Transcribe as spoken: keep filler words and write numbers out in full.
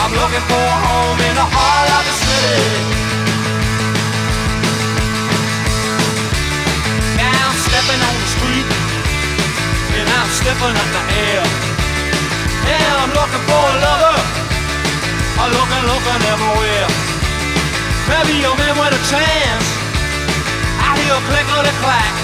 I'm looking for a home in the heart of the city. Now I'm stepping on the street, and I'm sniffing at the air. Yeah, I'm looking for a lover, I'm looking, looking everywhere. Maybe a man with a chance, I hear a click on the clack.